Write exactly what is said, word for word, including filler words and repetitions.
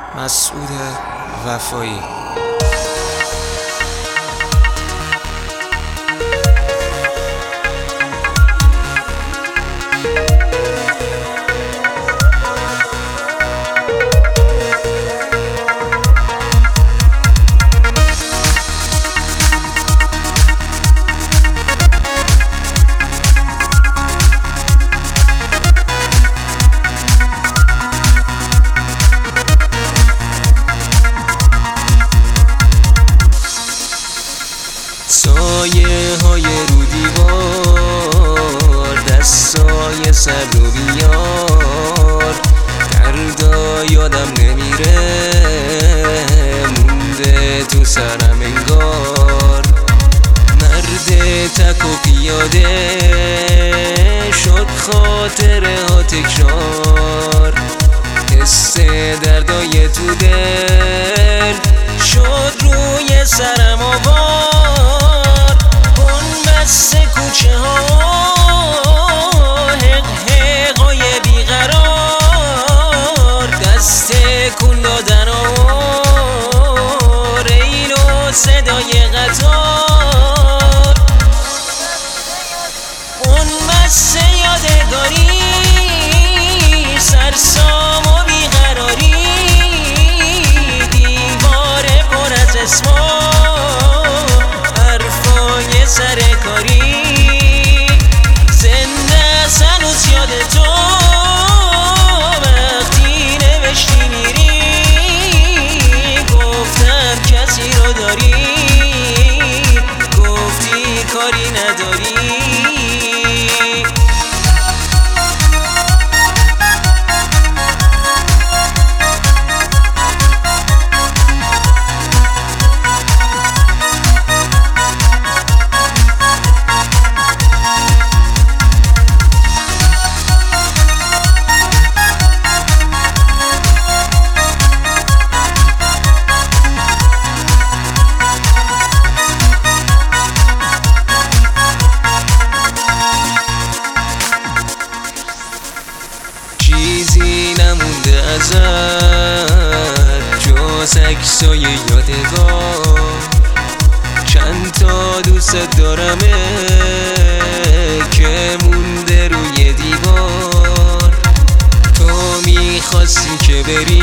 مسعود وفایی. سایه های رو دیوار، دستای سر رو بیار، دردا یادم نمیره مونده تو سرم انگار. مرد تک و پیاده شد خاطره ها تکرار، حس دردای تو دل شد روی سرم آوار. بنبست کوچه ها حق حقای بیقرار، دست کن دادن و ریل و صدای قطار. بنبست یادگاری سرسام و بیقراری، دیوار پر از اسمار، حرفای سرکاری. زنده است هنوز یاد تو وقتی نوشتی میری، گفتم کسی رو داری، گفتی کاری نداری. چیزی نمونده ازت جز عکسای یادگار، چند تا دوست دارمه که مونده روی دیوار. تو میخواستی که بری